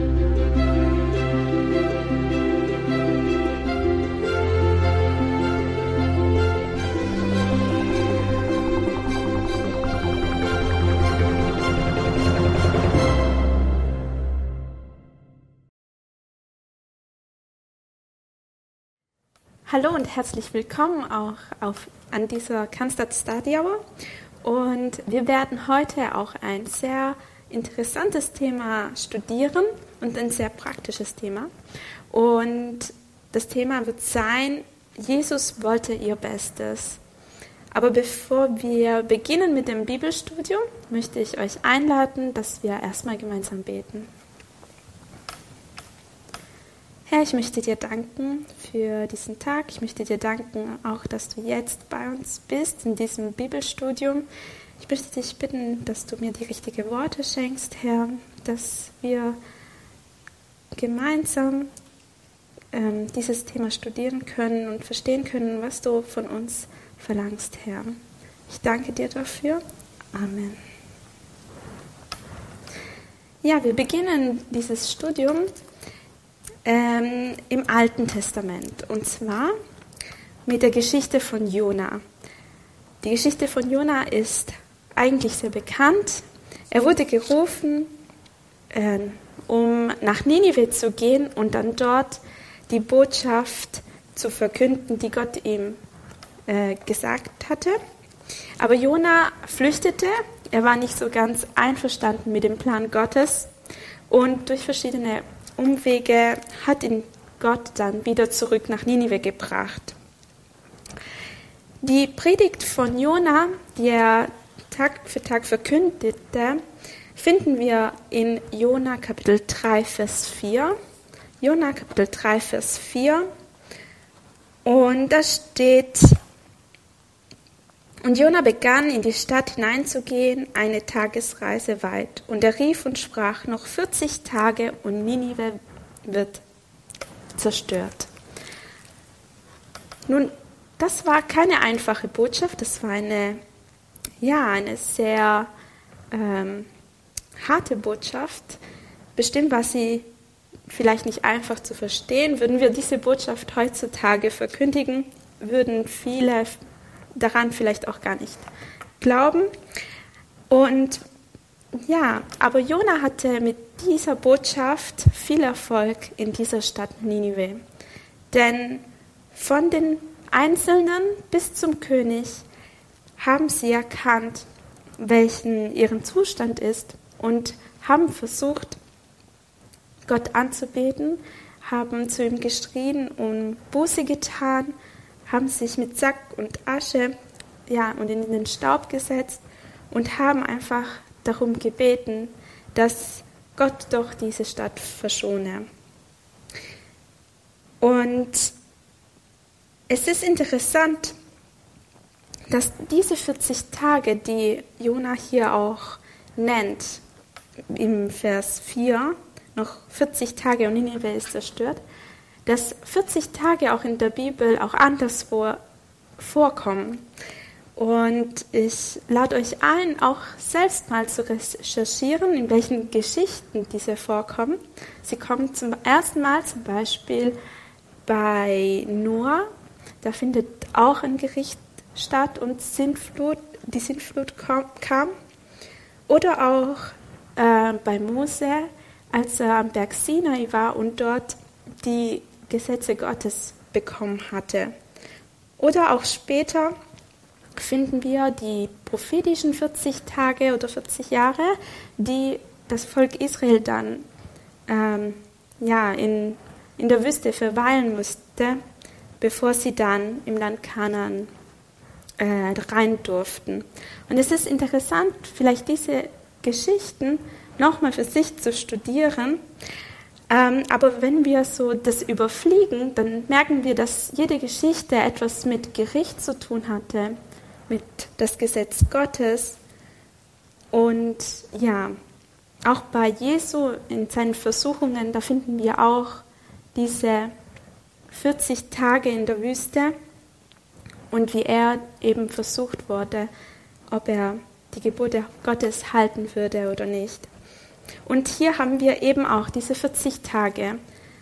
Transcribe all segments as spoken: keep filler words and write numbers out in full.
Hallo und herzlich willkommen auch auf, an dieser Cannstatt Study Hour. Und wir werden heute auch ein sehr interessantes Thema studieren und ein sehr praktisches Thema. Und das Thema wird sein, Jesus wollte ihr Bestes. Aber bevor wir beginnen mit dem Bibelstudium, möchte ich euch einladen, dass wir erstmal gemeinsam beten. Herr, ich möchte dir danken für diesen Tag. Ich möchte dir danken auch, dass du jetzt bei uns bist in diesem Bibelstudium. Ich möchte dich bitten, dass du mir die richtigen Worte schenkst, Herr, dass wir gemeinsam ähm, dieses Thema studieren können und verstehen können, was du von uns verlangst, Herr. Ich danke dir dafür. Amen. Ja, wir beginnen dieses Studium Ähm, im Alten Testament, und zwar mit der Geschichte von Jona. Die Geschichte von Jona ist eigentlich sehr bekannt. Er wurde gerufen, äh, um nach Ninive zu gehen und dann dort die Botschaft zu verkünden, die Gott ihm äh, gesagt hatte. Aber Jona flüchtete, er war nicht so ganz einverstanden mit dem Plan Gottes und durch verschiedene Umwege hat ihn Gott dann wieder zurück nach Ninive gebracht. Die Predigt von Jona, die er Tag für Tag verkündete, finden wir in Jona Kapitel drei, Vers vier. Jona Kapitel drei, Vers vier. Und da steht: Und Jona begann, in die Stadt hineinzugehen, eine Tagesreise weit. Und er rief und sprach, noch vierzig Tage und Ninive wird zerstört. Nun, das war keine einfache Botschaft, das war eine, ja, eine sehr ähm, harte Botschaft. Bestimmt war sie vielleicht nicht einfach zu verstehen. Würden wir diese Botschaft heutzutage verkündigen, würden viele daran vielleicht auch gar nicht glauben. Und ja, aber Jona hatte mit dieser Botschaft viel Erfolg in dieser Stadt Ninive. Denn von den Einzelnen bis zum König haben sie erkannt, welchen ihren Zustand ist und haben versucht, Gott anzubeten, haben zu ihm geschrien und Buße getan, haben sich mit Sack und Asche ja, und in den Staub gesetzt und haben einfach darum gebeten, dass Gott doch diese Stadt verschone. Und es ist interessant, dass diese vierzig Tage, die Jona hier auch nennt, im Vers vier, noch vierzig Tage und Ninive ist zerstört, dass vierzig Tage auch in der Bibel auch anderswo vorkommen. Und ich lade euch ein, auch selbst mal zu recherchieren, in welchen Geschichten diese vorkommen. Sie kommen zum ersten Mal zum Beispiel bei Noah. Da findet auch ein Gericht statt und Sintflut, die Sintflut kam. Oder auch äh, bei Mose, als er am Berg Sinai war und dort die Gesetze Gottes bekommen hatte. Oder auch später finden wir die prophetischen vierzig Tage oder vierzig Jahre, die das Volk Israel dann ähm, ja, in, in der Wüste verweilen musste, bevor sie dann im Land Kanaan äh, rein durften. Und es ist interessant, vielleicht diese Geschichten nochmal für sich zu studieren. Ähm, aber wenn wir so das überfliegen, dann merken wir, dass jede Geschichte etwas mit Gericht zu tun hatte, mit das Gesetz Gottes. Und ja, auch bei Jesu in seinen Versuchungen, da finden wir auch diese vierzig Tage in der Wüste und wie er eben versucht wurde, ob er die Gebote Gottes halten würde oder nicht. Und hier haben wir eben auch diese vierzig Tage.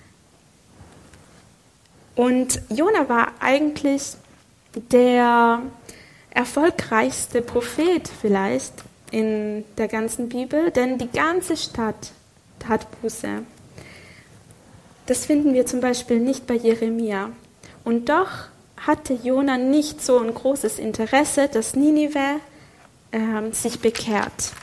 Und Jona war eigentlich der erfolgreichste Prophet vielleicht in der ganzen Bibel, denn die ganze Stadt tat Buße. Das finden wir zum Beispiel nicht bei Jeremia. Und doch hatte Jona nicht so ein großes Interesse, dass Ninive äh, sich bekehrt.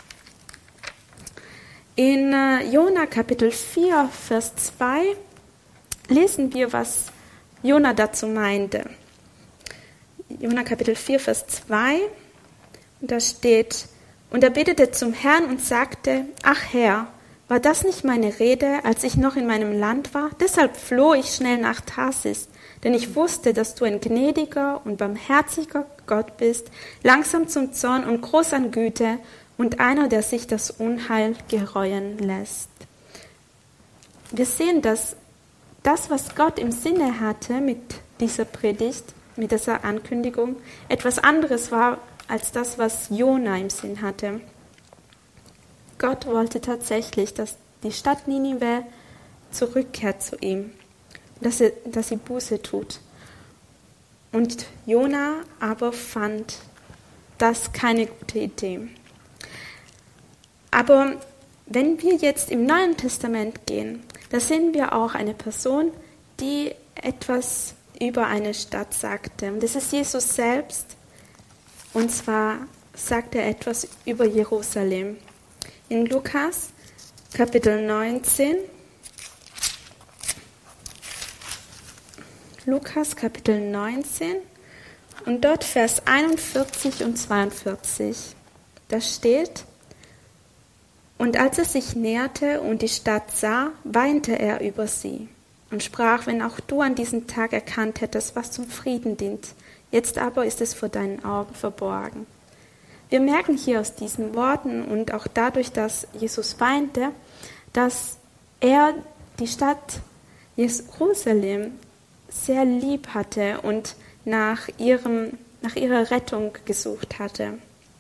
In äh, Jona Kapitel vier, Vers zwei lesen wir, was Jona dazu meinte. Jona Kapitel vier, Vers zwei, und da steht: Und er betete zum Herrn und sagte: Ach Herr, war das nicht meine Rede, als ich noch in meinem Land war? Deshalb floh ich schnell nach Tarsis, denn ich wusste, dass du ein gnädiger und barmherziger Gott bist, langsam zum Zorn und groß an Güte und einer, der sich das Unheil gereuen lässt. Wir sehen, dass das, was Gott im Sinne hatte mit dieser Predigt, mit dieser Ankündigung, etwas anderes war als das, was Jona im Sinn hatte. Gott wollte tatsächlich, dass die Stadt Ninive zurückkehrt zu ihm, dass sie, dass sie Buße tut. Und Jona aber fand das keine gute Idee. Aber wenn wir jetzt im Neuen Testament gehen, da sehen wir auch eine Person, die etwas über eine Stadt sagte. Und das ist Jesus selbst. Und zwar sagt er etwas über Jerusalem. In Lukas Kapitel neunzehn, Lukas Kapitel neunzehn und dort Vers einundvierzig und zweiundvierzig. Da steht: Und als er sich näherte und die Stadt sah, weinte er über sie und sprach: Wenn auch du an diesem Tag erkannt hättest, was zum Frieden dient, jetzt aber ist es vor deinen Augen verborgen. Wir merken hier aus diesen Worten und auch dadurch, dass Jesus weinte, dass er die Stadt Jerusalem sehr lieb hatte und nach, ihrem, nach ihrer Rettung gesucht hatte.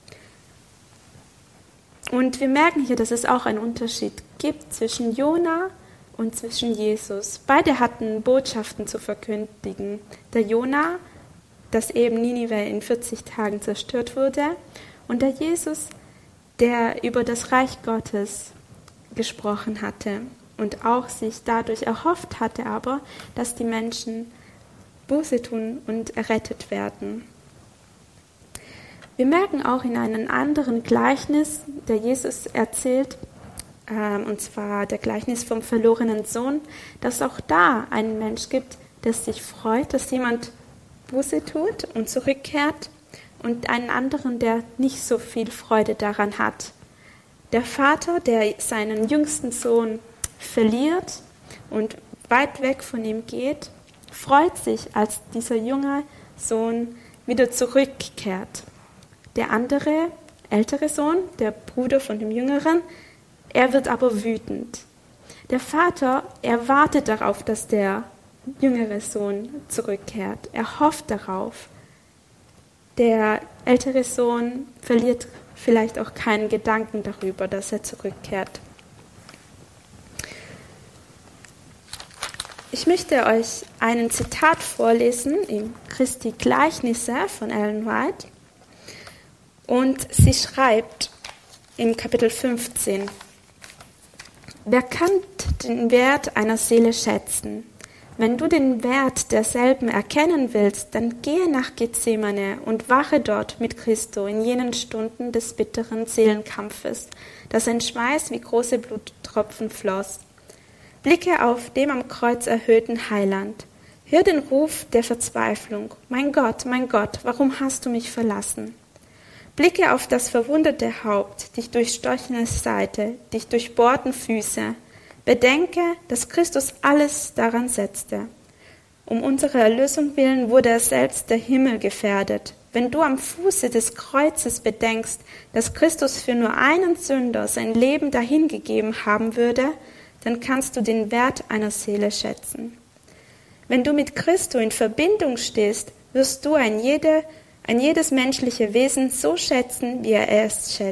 Und wir merken hier, dass es auch einen Unterschied gibt zwischen Jona und zwischen Jesus. Beide hatten Botschaften zu verkündigen. Der Jona, dass eben Ninive in vierzig Tagen zerstört wurde, und der Jesus, der über das Reich Gottes gesprochen hatte und auch sich dadurch erhofft hatte, aber, dass die Menschen Buße tun und errettet werden. Wir merken auch in einem anderen Gleichnis, der Jesus erzählt, ähm, und zwar der Gleichnis vom verlorenen Sohn, dass auch da einen Mensch gibt, der sich freut, dass jemand Buße tut und zurückkehrt, und einen anderen, der nicht so viel Freude daran hat. Der Vater, der seinen jüngsten Sohn verliert und weit weg von ihm geht, freut sich, als dieser junge Sohn wieder zurückkehrt. Der andere, ältere Sohn, der Bruder von dem Jüngeren, er wird aber wütend. Der Vater, er wartet darauf, dass der jüngere Sohn zurückkehrt. Er hofft darauf. Der ältere Sohn verliert vielleicht auch keinen Gedanken darüber, dass er zurückkehrt. Ich möchte euch ein Zitat vorlesen im Christi Gleichnisse von Ellen White. Und sie schreibt im Kapitel fünfzehn: Wer kann den Wert einer Seele schätzen? Wenn du den Wert derselben erkennen willst, dann gehe nach Gethsemane und wache dort mit Christo in jenen Stunden des bitteren Seelenkampfes, dass ein Schweiß wie große Bluttropfen floss. Blicke auf dem am Kreuz erhöhten Heiland. Hör den Ruf der Verzweiflung. Mein Gott, mein Gott, warum hast du mich verlassen? Blicke auf das verwundete Haupt, dich durchstochene Seite, dich durchbohrten Füße. Bedenke, dass Christus alles daran setzte. Um unsere Erlösung willen wurde er selbst der Himmel gefährdet. Wenn du am Fuße des Kreuzes bedenkst, dass Christus für nur einen Sünder sein Leben dahingegeben haben würde, dann kannst du den Wert einer Seele schätzen. Wenn du mit Christo in Verbindung stehst, wirst du ein, jede, ein jedes menschliche Wesen so schätzen, wie er es schätzt.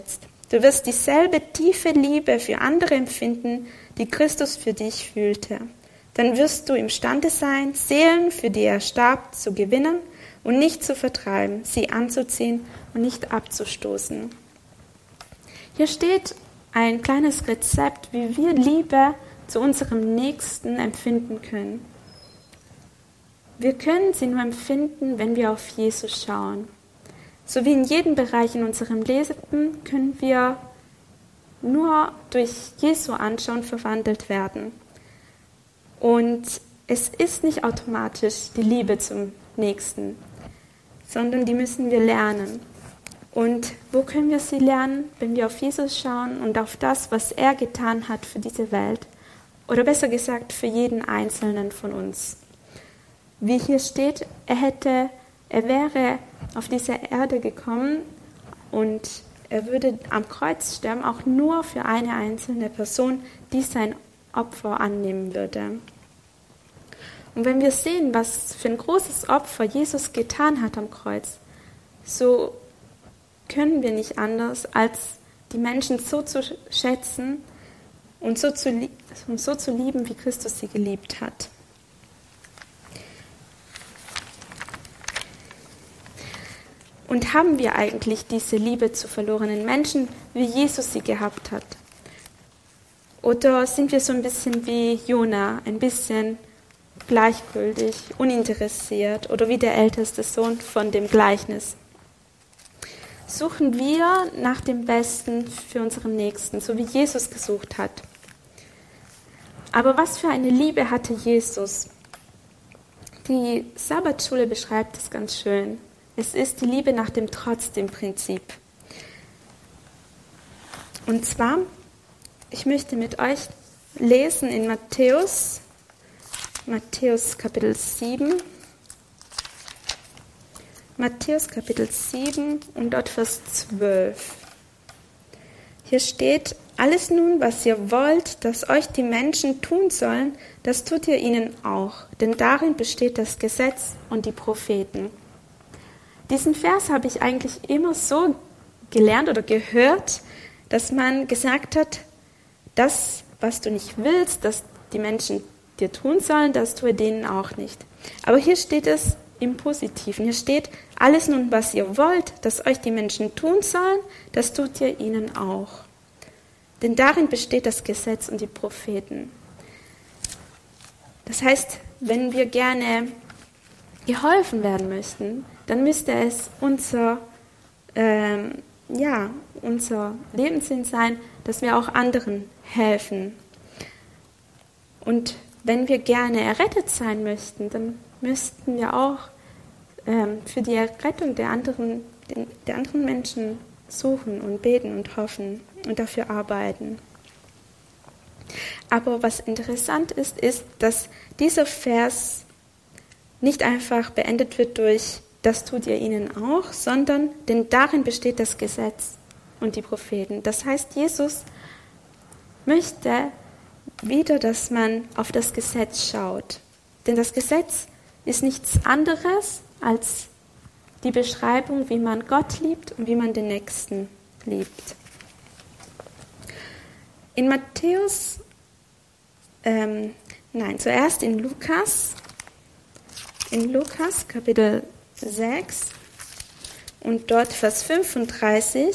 Du wirst dieselbe tiefe Liebe für andere empfinden, die Christus für dich fühlte. Dann wirst du imstande sein, Seelen, für die er starb, zu gewinnen und nicht zu vertreiben, sie anzuziehen und nicht abzustoßen. Hier steht ein kleines Rezept, wie wir Liebe zu unserem Nächsten empfinden können. Wir können sie nur empfinden, wenn wir auf Jesus schauen. So wie in jedem Bereich in unserem Leben können wir nur durch Jesu Anschauen verwandelt werden. Und es ist nicht automatisch die Liebe zum Nächsten, sondern die müssen wir lernen. Und wo können wir sie lernen? Wenn wir auf Jesus schauen und auf das, was er getan hat für diese Welt. Oder besser gesagt, für jeden Einzelnen von uns. Wie hier steht, er hätte, er wäre auf diese Erde gekommen und er würde am Kreuz sterben, auch nur für eine einzelne Person, die sein Opfer annehmen würde. Und wenn wir sehen, was für ein großes Opfer Jesus getan hat am Kreuz, so können wir nicht anders, als die Menschen so zu schätzen und so zu, lieb- so zu lieben, wie Christus sie geliebt hat. Und haben wir eigentlich diese Liebe zu verlorenen Menschen, wie Jesus sie gehabt hat? Oder sind wir so ein bisschen wie Jona, ein bisschen gleichgültig, uninteressiert oder wie der älteste Sohn von dem Gleichnis? Suchen wir nach dem Besten für unseren Nächsten, so wie Jesus gesucht hat. Aber was für eine Liebe hatte Jesus? Die Sabbatschule beschreibt es ganz schön. Es ist die Liebe nach dem Trotzdem-Prinzip. Und zwar, ich möchte mit euch lesen in Matthäus, Matthäus Kapitel sieben, Matthäus Kapitel sieben und dort Vers zwölf. Hier steht, alles nun, was ihr wollt, dass euch die Menschen tun sollen, das tut ihr ihnen auch, denn darin besteht das Gesetz und die Propheten. Diesen Vers habe ich eigentlich immer so gelernt oder gehört, dass man gesagt hat, das, was du nicht willst, dass die Menschen dir tun sollen, das tue denen auch nicht. Aber hier steht es im Positiven. Hier steht, alles nun, was ihr wollt, dass euch die Menschen tun sollen, das tut ihr ihnen auch. Denn darin besteht das Gesetz und die Propheten. Das heißt, wenn wir gerne geholfen werden möchten, dann müsste es unser, ähm, ja, unser Lebenssinn sein, dass wir auch anderen helfen. Und wenn wir gerne errettet sein möchten, dann müssten wir auch ähm, für die Errettung der anderen, der anderen Menschen suchen und beten und hoffen und dafür arbeiten. Aber was interessant ist, ist, dass dieser Vers nicht einfach beendet wird durch das tut ihr ihnen auch, sondern denn darin besteht das Gesetz und die Propheten. Das heißt, Jesus möchte wieder, dass man auf das Gesetz schaut. Denn das Gesetz ist nichts anderes als die Beschreibung, wie man Gott liebt und wie man den Nächsten liebt. In Matthäus, ähm, nein, zuerst in Lukas, in Lukas Kapitel sechs und dort Vers fünfunddreißig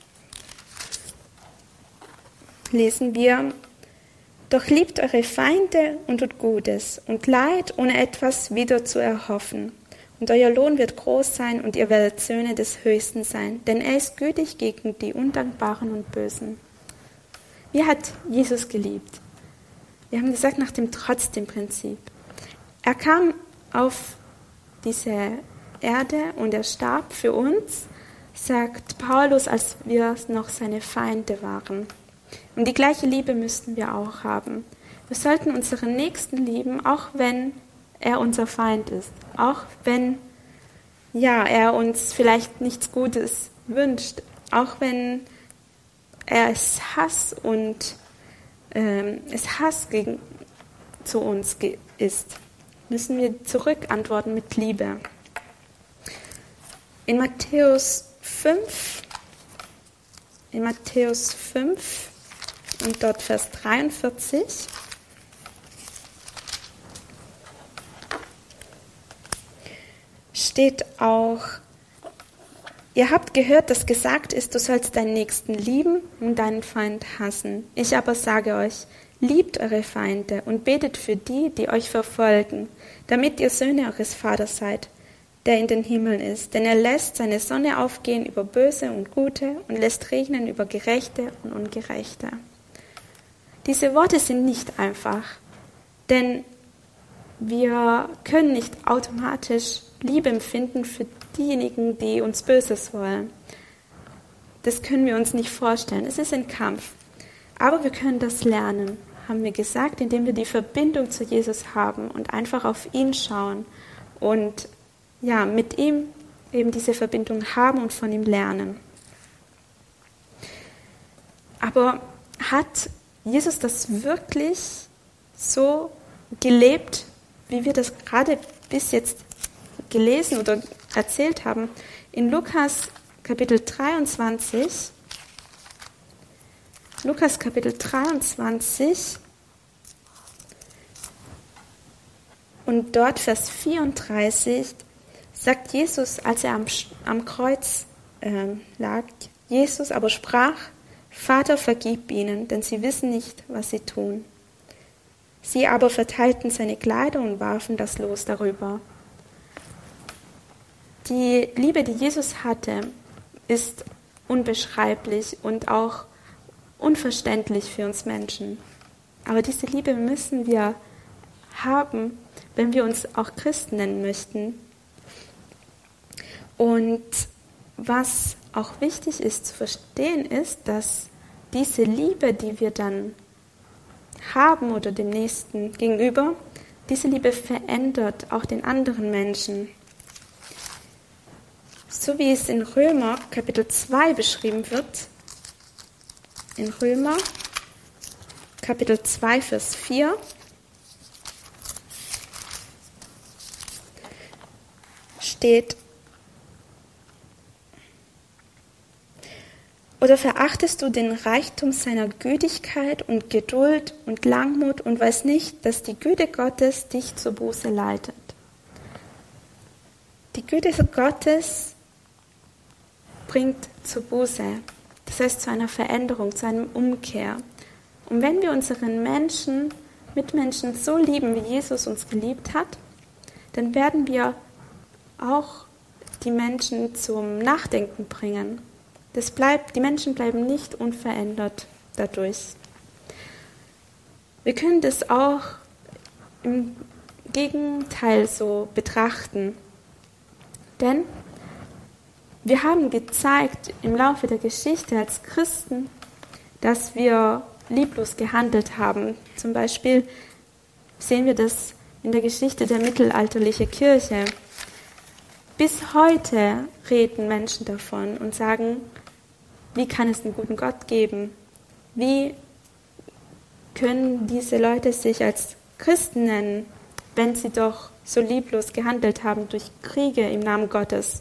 lesen wir, doch liebt eure Feinde und tut Gutes und leidet, ohne etwas wieder zu erhoffen. Und euer Lohn wird groß sein und ihr werdet Söhne des Höchsten sein, denn er ist gütig gegen die Undankbaren und Bösen. Wie hat Jesus geliebt? Wir haben gesagt, nach dem Trotzdem-Prinzip. Er kam auf diese Erde und er starb für uns, sagt Paulus, als wir noch seine Feinde waren. Und die gleiche Liebe müssten wir auch haben. Wir sollten unseren Nächsten lieben, auch wenn er unser Feind ist. Auch wenn ja, er uns vielleicht nichts Gutes wünscht. Auch wenn er es Hass und ähm, es Hass gegen, zu uns ge- ist, müssen wir zurückantworten mit Liebe. In Matthäus fünf, in Matthäus fünf und dort Vers dreiundvierzig. Steht auch: Ihr habt gehört, dass gesagt ist, du sollst deinen Nächsten lieben und deinen Feind hassen. Ich aber sage euch, liebt eure Feinde und betet für die, die euch verfolgen, damit ihr Söhne eures Vaters seid, der in den Himmeln ist. Denn er lässt seine Sonne aufgehen über Böse und Gute und lässt regnen über Gerechte und Ungerechte. Diese Worte sind nicht einfach, denn wir können nicht automatisch Liebe empfinden für diejenigen, die uns Böses wollen. Das können wir uns nicht vorstellen. Es ist ein Kampf. Aber wir können das lernen, haben wir gesagt, indem wir die Verbindung zu Jesus haben und einfach auf ihn schauen und ja, mit ihm eben diese Verbindung haben und von ihm lernen. Aber hat Jesus das wirklich so gelebt, wie wir das gerade bis jetzt gelesen oder erzählt haben? In Lukas Kapitel dreiundzwanzig, Lukas Kapitel dreiundzwanzig und dort Vers vierunddreißig sagt Jesus, als er am, am Kreuz äh, lag, Jesus aber sprach: Vater, vergib ihnen, denn sie wissen nicht, was sie tun. Sie aber verteilten seine Kleider und warfen das Los darüber. Die Liebe, die Jesus hatte, ist unbeschreiblich und auch unverständlich für uns Menschen. Aber diese Liebe müssen wir haben, wenn wir uns auch Christen nennen möchten. Und was auch wichtig ist zu verstehen, ist, dass diese Liebe, die wir dann haben oder dem Nächsten gegenüber, diese Liebe verändert auch den anderen Menschen. So wie es in Römer Kapitel zwei beschrieben wird, in Römer Kapitel zwei, Vers vier, steht: Oder verachtest du den Reichtum seiner Gütigkeit und Geduld und Langmut und weißt nicht, dass die Güte Gottes dich zur Buße leitet? Die Güte Gottes bringt zur Buße, das heißt zu einer Veränderung, zu einem Umkehr. Und wenn wir unseren Menschen, Mitmenschen so lieben, wie Jesus uns geliebt hat, dann werden wir auch die Menschen zum Nachdenken bringen. Das bleibt, die Menschen bleiben nicht unverändert dadurch. Wir können das auch im Gegenteil so betrachten. Denn wir haben gezeigt im Laufe der Geschichte als Christen, dass wir lieblos gehandelt haben. Zum Beispiel sehen wir das in der Geschichte der mittelalterlichen Kirche. Bis heute reden Menschen davon und sagen, wie kann es einen guten Gott geben? Wie können diese Leute sich als Christen nennen, wenn sie doch so lieblos gehandelt haben durch Kriege im Namen Gottes?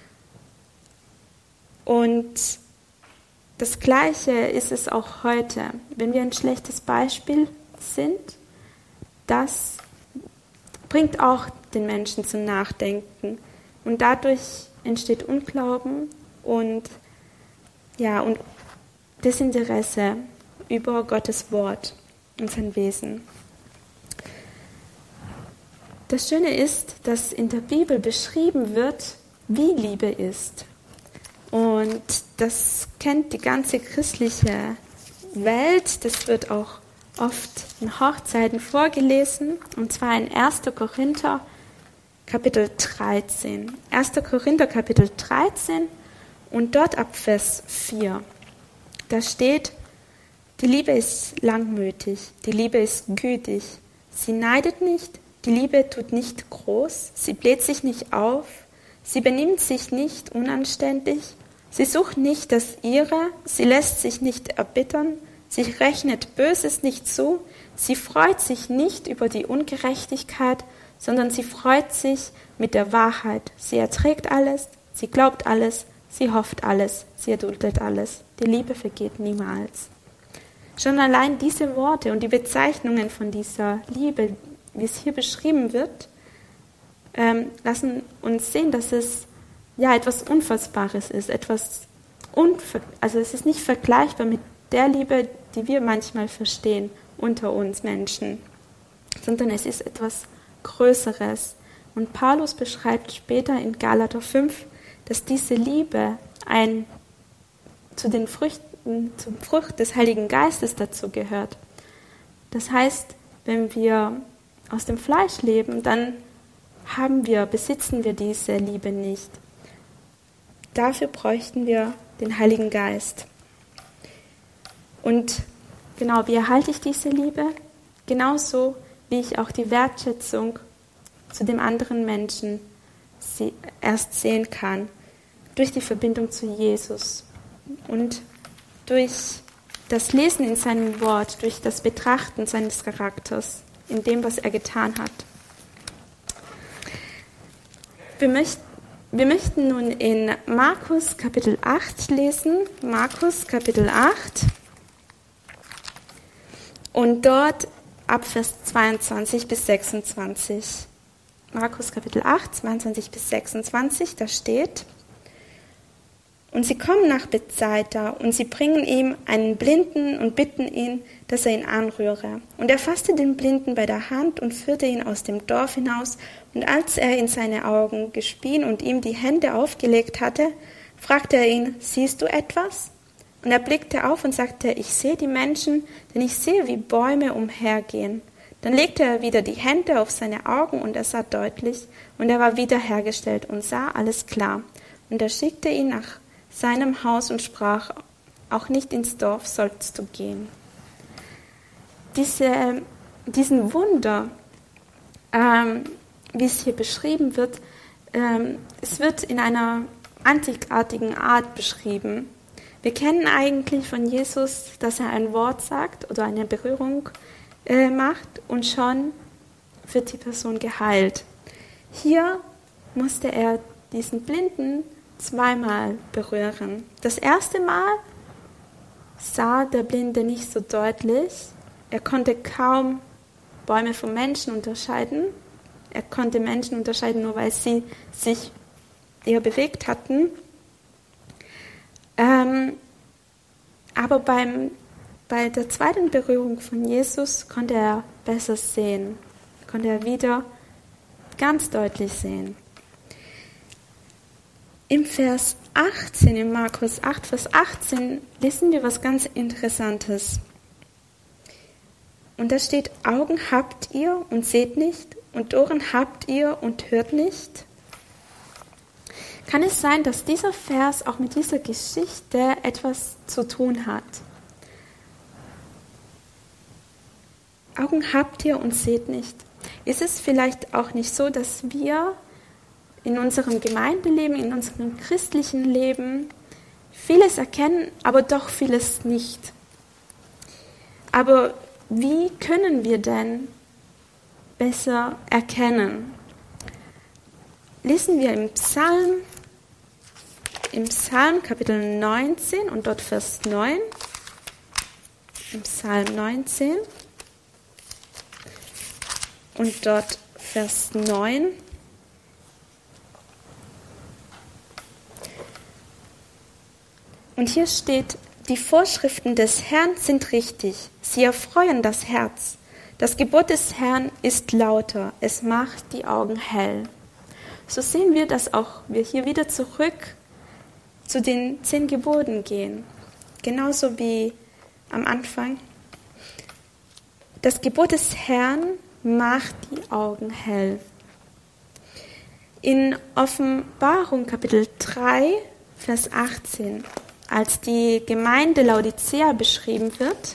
Und das Gleiche ist es auch heute. Wenn wir ein schlechtes Beispiel sind, das bringt auch den Menschen zum Nachdenken. Und dadurch entsteht Unglauben und, ja, und Desinteresse über Gottes Wort und sein Wesen. Das Schöne ist, dass in der Bibel beschrieben wird, wie Liebe ist. Und das kennt die ganze christliche Welt. Das wird auch oft in Hochzeiten vorgelesen. Und zwar in erster Korinther Kapitel dreizehn. erster Korinther Kapitel dreizehn und dort ab Vers vier. Da steht: Die Liebe ist langmütig, die Liebe ist gütig. Sie neidet nicht, die Liebe tut nicht groß, sie bläht sich nicht auf, sie benimmt sich nicht unanständig, sie sucht nicht das Ihre, sie lässt sich nicht erbittern, sie rechnet Böses nicht zu, sie freut sich nicht über die Ungerechtigkeit, sondern sie freut sich mit der Wahrheit. Sie erträgt alles, sie glaubt alles, Sie hofft alles, sie erduldet alles. Die Liebe vergeht niemals. Schon allein diese Worte und die Bezeichnungen von dieser Liebe, wie es hier beschrieben wird, ähm, lassen uns sehen, dass es ja etwas Unfassbares ist, etwas unver- also es ist nicht vergleichbar mit der Liebe, die wir manchmal verstehen unter uns Menschen, sondern es ist etwas Größeres. Und Paulus beschreibt später in Galater fünf, dass diese Liebe ein zu den Früchten, zum Frucht des Heiligen Geistes dazu gehört. Das heißt, wenn wir aus dem Fleisch leben, dann haben wir, besitzen wir diese Liebe nicht. Dafür bräuchten wir den Heiligen Geist. Und genau, wie erhalte ich diese Liebe? Genauso wie ich auch die Wertschätzung zu dem anderen Menschen erst sehen kann, durch die Verbindung zu Jesus und durch das Lesen in seinem Wort, durch das Betrachten seines Charakters, in dem, was er getan hat. Wir möchten, wir möchten nun in Markus Kapitel acht lesen, Markus Kapitel acht, und dort ab Vers zweiundzwanzig bis sechsundzwanzig. Markus Kapitel acht, zweiundzwanzig bis sechsundzwanzig, da steht: Und sie kommen nach Bethsaida, und sie bringen ihm einen Blinden und bitten ihn, dass er ihn anrühre. Und er fasste den Blinden bei der Hand und führte ihn aus dem Dorf hinaus. Und als er in seine Augen gespien und ihm die Hände aufgelegt hatte, fragte er ihn: Siehst du etwas? Und er blickte auf und sagte: Ich sehe die Menschen, denn ich sehe, wie Bäume umhergehen. Dann legte er wieder die Hände auf seine Augen, und er sah deutlich, und er war wiederhergestellt und sah alles klar. Und er schickte ihn nach seinem Haus und sprach: Auch nicht ins Dorf sollst du gehen. Diese, diesen Wunder, ähm, wie es hier beschrieben wird, ähm, es wird in einer einzigartigen Art beschrieben. Wir kennen eigentlich von Jesus, dass er ein Wort sagt oder eine Berührung äh, macht, und schon wird die Person geheilt. Hier musste er diesen Blinden zweimal berühren. Das erste Mal sah der Blinde nicht so deutlich. Er konnte kaum Bäume von Menschen unterscheiden. Er konnte Menschen unterscheiden, nur weil sie sich eher bewegt hatten. Ähm, aber beim, bei der zweiten Berührung von Jesus konnte er besser sehen. Konnte er wieder ganz deutlich sehen. Im Vers achtzehn, in Markus acht, Vers achtzehn, lesen wir was ganz Interessantes. Und da steht: Augen habt ihr und seht nicht, und Ohren habt ihr und hört nicht. Kann es sein, dass dieser Vers auch mit dieser Geschichte etwas zu tun hat? Augen habt ihr und seht nicht. Ist es vielleicht auch nicht so, dass wir in unserem Gemeindeleben, in unserem christlichen Leben vieles erkennen, aber doch vieles nicht? Aber wie können wir denn besser erkennen? Lesen wir im Psalm, im Psalm Kapitel neunzehn und dort Vers neun. Im Psalm neunzehn und dort Vers neun. Und hier steht: Die Vorschriften des Herrn sind richtig, sie erfreuen das Herz. Das Gebot des Herrn ist lauter, es macht die Augen hell. So sehen wir, dass auch wir hier wieder zurück zu den zehn Geboten gehen. Genauso wie am Anfang. Das Gebot des Herrn macht die Augen hell. In Offenbarung Kapitel drei, Vers achtzehn, als die Gemeinde Laodicea beschrieben wird,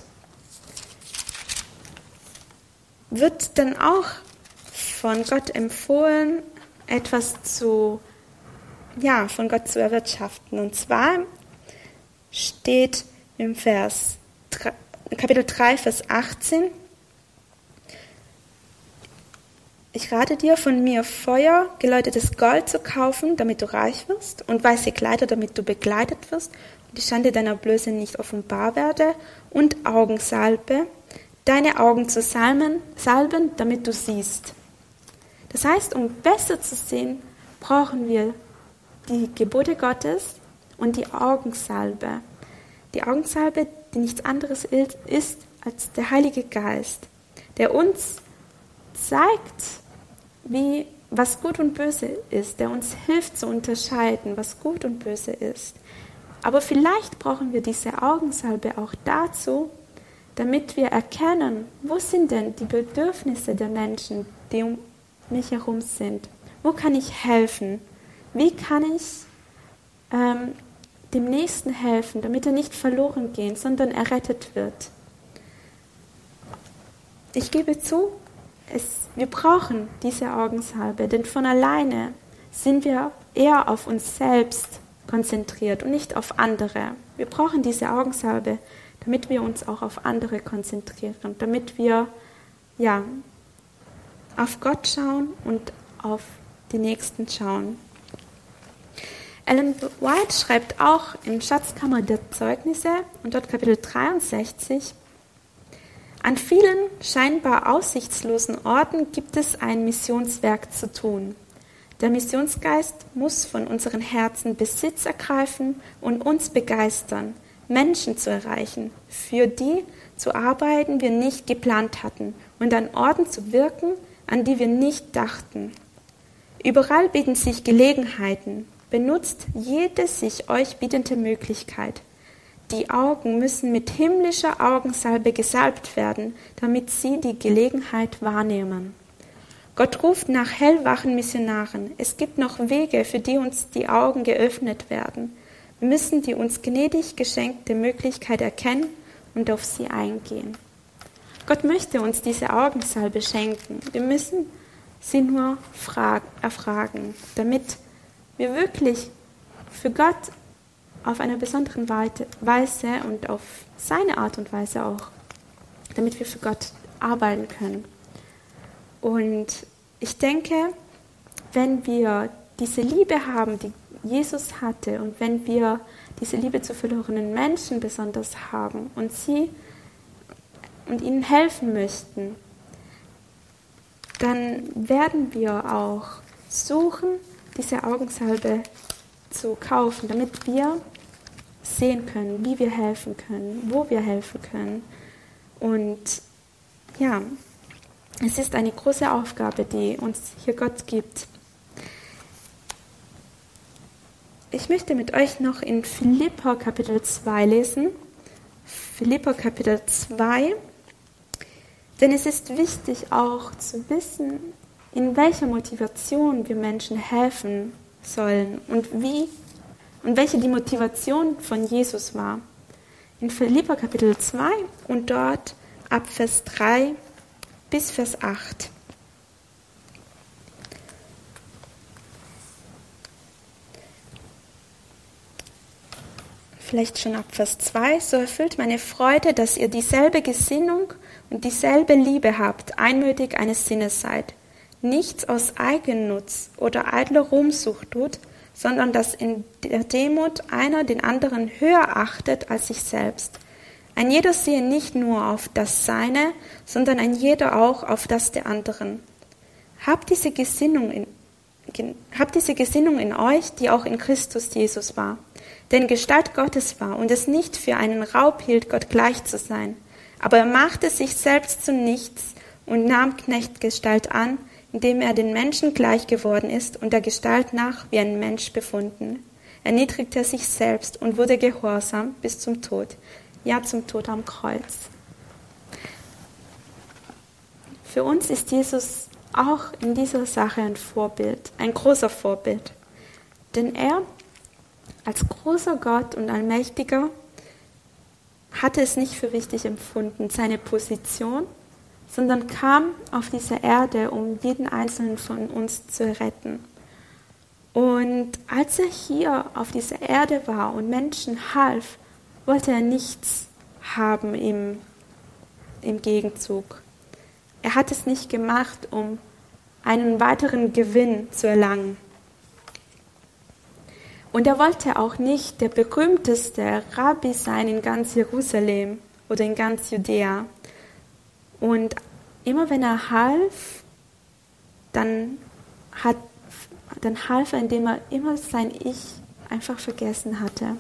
wird dann auch von Gott empfohlen, etwas zu, ja, von Gott zu erwirtschaften. Und zwar steht im Vers Kapitel drei, Vers achtzehn: Ich rate dir, von mir Feuer, geläutertes Gold zu kaufen, damit du reich wirst, und weiße Kleider, damit du bekleidet wirst, und die Schande deiner Blöße nicht offenbar werde, und Augensalbe, deine Augen zu salben, salben, damit du siehst. Das heißt, um besser zu sehen, brauchen wir die Gebote Gottes und die Augensalbe. Die Augensalbe, die nichts anderes ist als der Heilige Geist, der uns zeigt, wie, was gut und böse ist, der uns hilft zu unterscheiden, was gut und böse ist. Aber vielleicht brauchen wir diese Augensalbe auch dazu, damit wir erkennen, wo sind denn die Bedürfnisse der Menschen, die um mich herum sind. Wo kann ich helfen? Wie kann ich ähm, dem Nächsten helfen, damit er nicht verloren geht, sondern errettet wird? Ich gebe zu, es, wir brauchen diese Augensalbe, denn von alleine sind wir eher auf uns selbst konzentriert und nicht auf andere. Wir brauchen diese Augensalbe, damit wir uns auch auf andere konzentrieren, damit wir ja, auf Gott schauen und auf die Nächsten schauen. Ellen White schreibt auch in Schatzkammer der Zeugnisse, und dort Kapitel dreiundsechzig, an vielen scheinbar aussichtslosen Orten gibt es ein Missionswerk zu tun. Der Missionsgeist muss von unseren Herzen Besitz ergreifen und uns begeistern, Menschen zu erreichen, für die zu arbeiten wir nicht geplant hatten und an Orten zu wirken, an die wir nicht dachten. Überall bieten sich Gelegenheiten. Benutzt jede sich euch bietende Möglichkeit. Die Augen müssen mit himmlischer Augensalbe gesalbt werden, damit sie die Gelegenheit wahrnehmen. Gott ruft nach hellwachen Missionaren. Es gibt noch Wege, für die uns die Augen geöffnet werden. Wir müssen die uns gnädig geschenkte Möglichkeit erkennen und auf sie eingehen. Gott möchte uns diese Augensalbe schenken. Wir müssen sie nur erfragen, damit wir wirklich für Gott auf eine besondere Weise und auf seine Art und Weise auch, damit wir für Gott arbeiten können. Und ich denke, wenn wir diese Liebe haben, die Jesus hatte, und wenn wir diese Liebe zu verlorenen Menschen besonders haben und sie und ihnen helfen möchten, dann werden wir auch suchen, diese Augensalbe zu kaufen, damit wir sehen können, wie wir helfen können, wo wir helfen können. Und ja, es ist eine große Aufgabe, die uns hier Gott gibt. Ich möchte mit euch noch in Philipper Kapitel zwei lesen. Philipper Kapitel zwei. Denn es ist wichtig auch zu wissen, in welcher Motivation wir Menschen helfen sollen und wie und welche die Motivation von Jesus war. In Philipper Kapitel zwei und dort ab Vers drei bis Vers acht. Vielleicht schon ab Vers zwei. So erfüllt meine Freude, dass ihr dieselbe Gesinnung und dieselbe Liebe habt, einmütig eines Sinnes seid. Nichts aus Eigennutz oder eitler Ruhmsucht tut, sondern dass in der Demut einer den anderen höher achtet als sich selbst. Ein jeder sehe nicht nur auf das Seine, sondern ein jeder auch auf das der anderen. Habt diese Gesinnung in, habt diese Gesinnung in euch, die auch in Christus Jesus war, denn Gestalt Gottes war und es nicht für einen Raub hielt, Gott gleich zu sein. Aber er machte sich selbst zu nichts und nahm Knechtgestalt an, indem er den Menschen gleich geworden ist und der Gestalt nach wie ein Mensch befunden. Erniedrigte er sich selbst und wurde gehorsam bis zum Tod, ja zum Tod am Kreuz. Für uns ist Jesus auch in dieser Sache ein Vorbild, ein großer Vorbild. Denn er, als großer Gott und Allmächtiger, hatte es nicht für wichtig empfunden, seine Position, sondern kam auf diese Erde, um jeden Einzelnen von uns zu retten. Und als er hier auf dieser Erde war und Menschen half, wollte er nichts haben im, im Gegenzug. Er hat es nicht gemacht, um einen weiteren Gewinn zu erlangen. Und er wollte auch nicht der berühmteste Rabbi sein in ganz Jerusalem oder in ganz Judäa. Und immer wenn er half, dann, hat, dann half er, indem er immer sein Ich einfach vergessen hatte.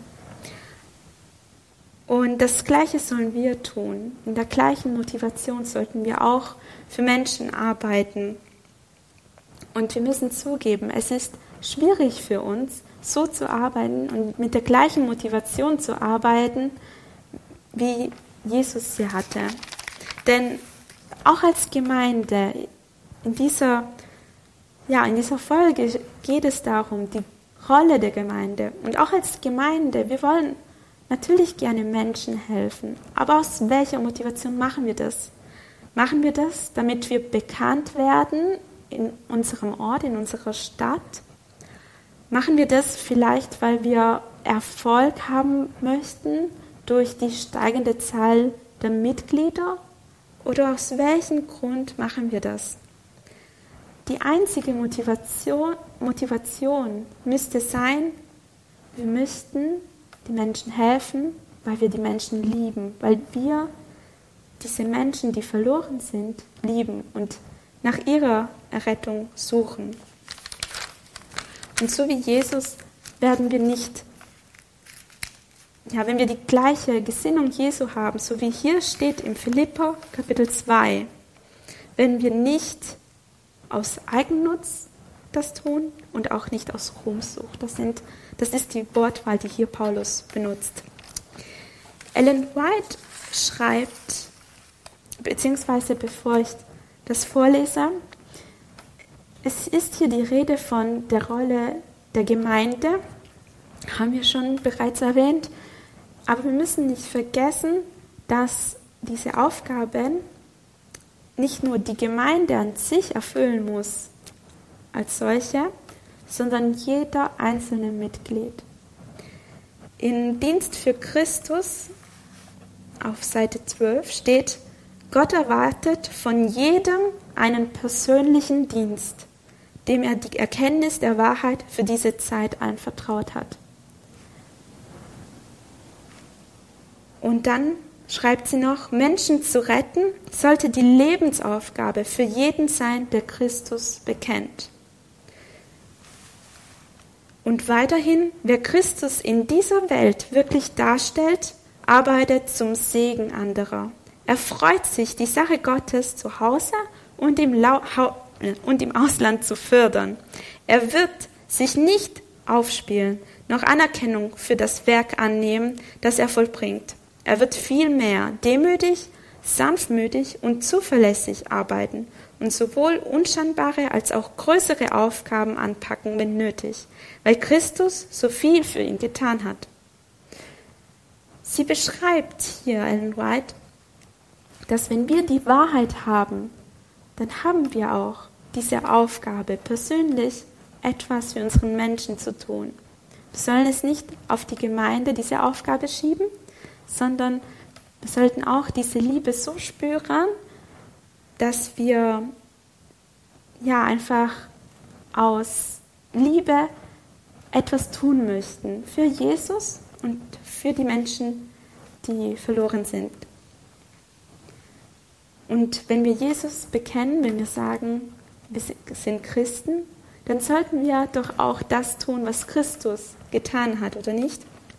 Und das Gleiche sollen wir tun. In der gleichen Motivation sollten wir auch für Menschen arbeiten. Und wir müssen zugeben, es ist schwierig für uns, so zu arbeiten und mit der gleichen Motivation zu arbeiten, wie Jesus sie hatte. Denn auch als Gemeinde, in dieser, ja, in dieser Folge geht es darum, die Rolle der Gemeinde. Und auch als Gemeinde, wir wollen natürlich gerne Menschen helfen. Aber aus welcher Motivation machen wir das? Machen wir das, damit wir bekannt werden in unserem Ort, in unserer Stadt? Machen wir das vielleicht, weil wir Erfolg haben möchten durch die steigende Zahl der Mitglieder? Oder aus welchem Grund machen wir das? Die einzige Motivation, Motivation müsste sein, wir müssten die Menschen helfen, weil wir die Menschen lieben, weil wir diese Menschen, die verloren sind, lieben und nach ihrer Errettung suchen. Und so wie Jesus werden wir nicht, ja, wenn wir die gleiche Gesinnung Jesu haben, so wie hier steht im Philipper Kapitel zwei, wenn wir nicht aus Eigennutz das tun und auch nicht aus Ruhmsucht. Das, sind, das ist die Wortwahl, die hier Paulus benutzt. Ellen White schreibt, beziehungsweise bevor ich das vorlese, es ist hier die Rede von der Rolle der Gemeinde, haben wir schon bereits erwähnt, aber wir müssen nicht vergessen, dass diese Aufgaben nicht nur die Gemeinde an sich erfüllen muss als solche, sondern jeder einzelne Mitglied. In Dienst für Christus auf Seite zwölf steht, Gott erwartet von jedem einen persönlichen Dienst, dem er die Erkenntnis der Wahrheit für diese Zeit anvertraut hat. Und dann schreibt sie noch, Menschen zu retten, sollte die Lebensaufgabe für jeden sein, der Christus bekennt. Und weiterhin, wer Christus in dieser Welt wirklich darstellt, arbeitet zum Segen anderer. Er freut sich, die Sache Gottes zu Hause und im, Lau- ha- und im Ausland zu fördern. Er wird sich nicht aufspielen, noch Anerkennung für das Werk annehmen, das er vollbringt. Er wird vielmehr demütig, sanftmütig und zuverlässig arbeiten und sowohl unscheinbare als auch größere Aufgaben anpacken, wenn nötig, weil Christus so viel für ihn getan hat. Sie beschreibt hier, Ellen White, dass wenn wir die Wahrheit haben, dann haben wir auch diese Aufgabe, persönlich etwas für unseren Menschen zu tun. Wir sollen es nicht auf die Gemeinde, diese Aufgabe schieben, sondern wir sollten auch diese Liebe so spüren, dass wir ja einfach aus Liebe etwas tun möchten für Jesus und für die Menschen, die verloren sind. Und wenn wir Jesus bekennen, wenn wir sagen, wir sind Christen, dann sollten wir doch auch das tun, was Christus getan hat, oder nicht?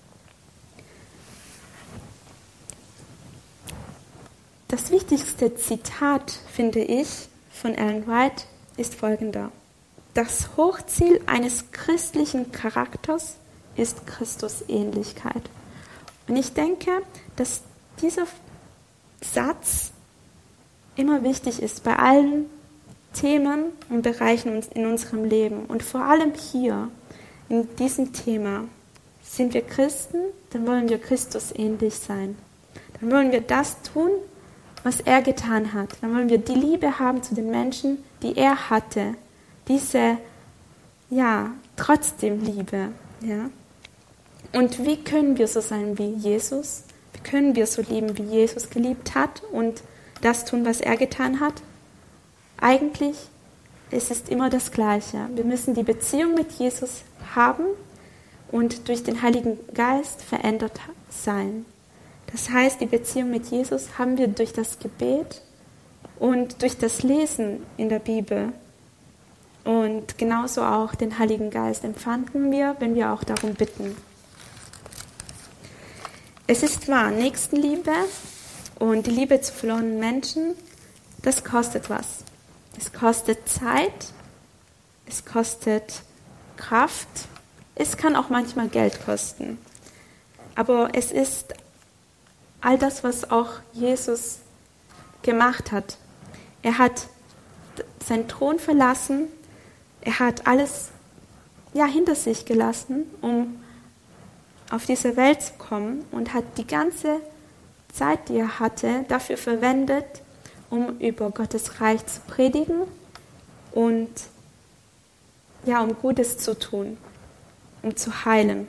Das wichtigste Zitat, finde ich, von Ellen White ist folgender. Das Hochziel eines christlichen Charakters ist Christusähnlichkeit. Und ich denke, dass dieser Satz immer wichtig ist bei allen Themen und Bereichen in unserem Leben. Und vor allem hier, in diesem Thema, sind wir Christen, dann wollen wir Christus ähnlich sein. Dann wollen wir das tun, was er getan hat. Dann wollen wir die Liebe haben zu den Menschen, die er hatte. Diese, ja, trotzdem Liebe. Ja. Und wie können wir so sein wie Jesus? Wie können wir so lieben, wie Jesus geliebt hat und das tun, was er getan hat? Eigentlich es ist immer das Gleiche. Wir müssen die Beziehung mit Jesus haben und durch den Heiligen Geist verändert sein. Das heißt, die Beziehung mit Jesus haben wir durch das Gebet und durch das Lesen in der Bibel. Und genauso auch den Heiligen Geist empfangen wir, wenn wir auch darum bitten. Es ist wahr, Nächstenliebe und die Liebe zu verlorenen Menschen, das kostet was. Es kostet Zeit, es kostet Kraft, es kann auch manchmal Geld kosten. Aber es ist all das, was auch Jesus gemacht hat. Er hat seinen Thron verlassen, er hat alles ja, hinter sich gelassen, um auf diese Welt zu kommen und hat die ganze Zeit, die er hatte, dafür verwendet, um über Gottes Reich zu predigen und ja, um Gutes zu tun, um zu heilen.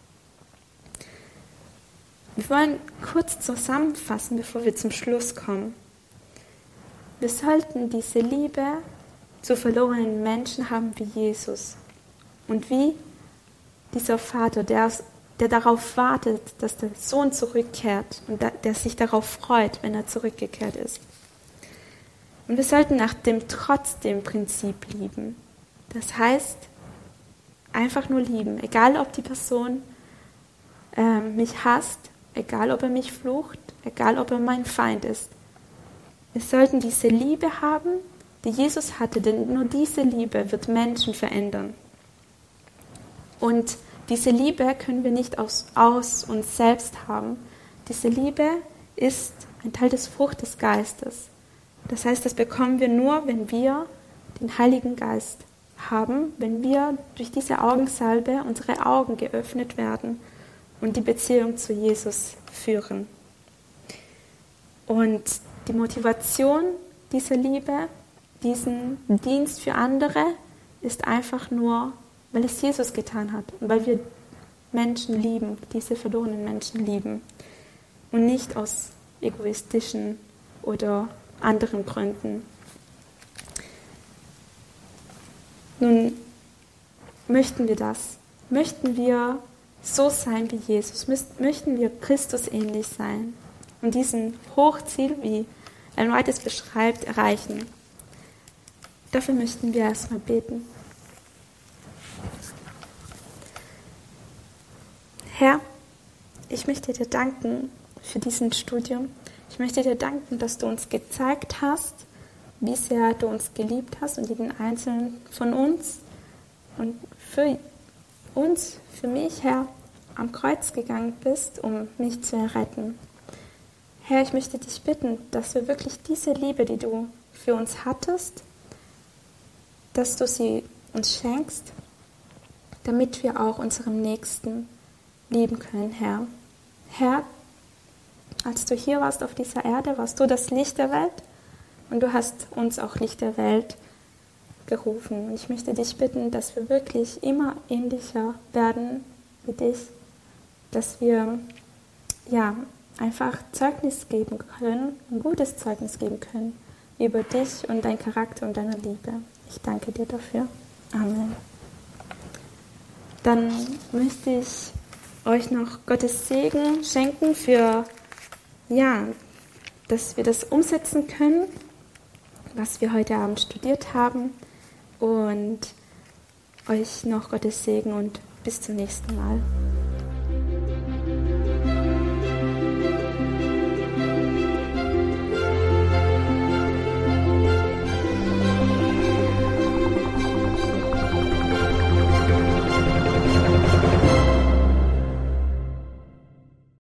Wir wollen kurz zusammenfassen, bevor wir zum Schluss kommen. Wir sollten diese Liebe zu verlorenen Menschen haben wie Jesus und wie dieser Vater, der, der darauf wartet, dass der Sohn zurückkehrt und der, der sich darauf freut, wenn er zurückgekehrt ist. Und wir sollten nach dem trotzdem Prinzip lieben. Das heißt, einfach nur lieben, egal ob die Person äh, mich hasst, egal ob er mich flucht, egal ob er mein Feind ist. Wir sollten diese Liebe haben, die Jesus hatte, denn nur diese Liebe wird Menschen verändern. Und diese Liebe können wir nicht aus, aus uns selbst haben. Diese Liebe ist ein Teil des Frucht des Geistes. Das heißt, das bekommen wir nur, wenn wir den Heiligen Geist haben, wenn wir durch diese Augensalbe unsere Augen geöffnet werden und die Beziehung zu Jesus führen. Und die Motivation dieser Liebe, diesen Dienst für andere, ist einfach nur, weil es Jesus getan hat und weil wir Menschen lieben, diese verlorenen Menschen lieben und nicht aus egoistischen oder anderen Gründen. Nun, möchten wir das? Möchten wir so sein wie Jesus? Möchten wir Christus ähnlich sein und diesen Hochziel, wie Ellen White es beschreibt, erreichen? Dafür möchten wir erstmal beten. Herr, ich möchte dir danken für diesen Studium. Ich möchte dir danken, dass du uns gezeigt hast, wie sehr du uns geliebt hast und jeden Einzelnen von uns und für uns, für mich, Herr, am Kreuz gegangen bist, um mich zu erretten. Herr, ich möchte dich bitten, dass wir wirklich diese Liebe, die du für uns hattest, dass du sie uns schenkst, damit wir auch unserem Nächsten lieben können, Herr. Herr, als du hier warst auf dieser Erde, warst du das Licht der Welt und du hast uns auch Licht der Welt gerufen. Und ich möchte dich bitten, dass wir wirklich immer ähnlicher werden wie dich, dass wir ja einfach Zeugnis geben können, ein gutes Zeugnis geben können über dich und deinen Charakter und deine Liebe. Ich danke dir dafür. Amen. Dann möchte ich euch noch Gottes Segen schenken für, ja, dass wir das umsetzen können, was wir heute Abend studiert haben, und euch noch Gottes Segen und bis zum nächsten Mal.